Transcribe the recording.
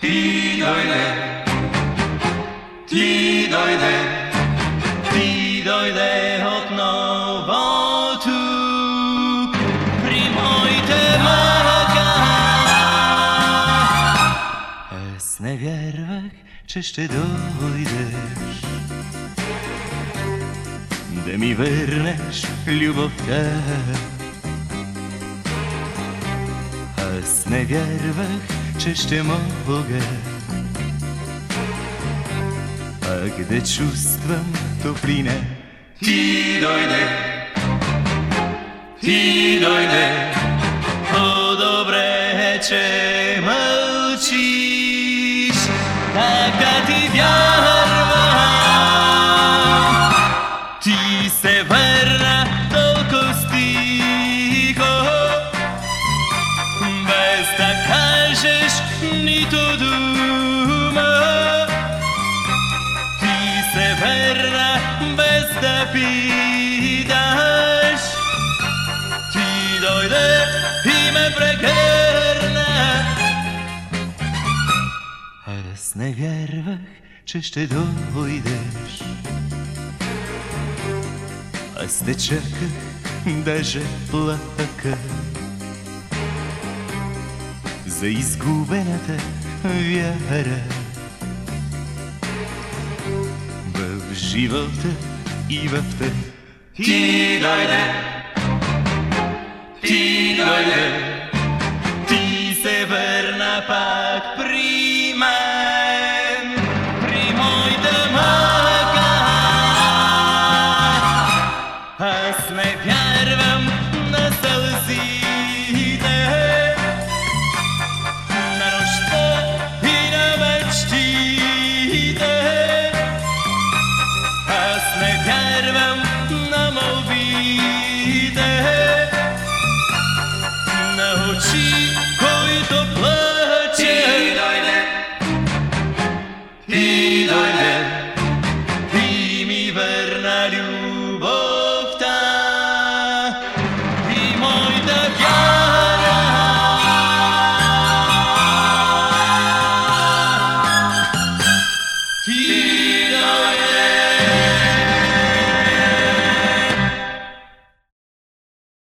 Ти дойде, ти дойде, ти дойде отново тук при моите мъка. Аз не вярвах, че ще дойдеш да ми върнеш любовта. Аз не вярвах, че ще мога пак да чувствам топлина. Ти дойде, ти дойде, по-добре, че мълчиш, така ти вярвам. Ти се върна толкова стиха, без да кажеш нито дума. Ти се върна без да питаш. Ти дойде и ме прегърна. Аз не вярвах, че ще дойдеш. Аз те чаках, даже плаках за изгубената вяра в живота и в теб. Ти дойде, ти дойде,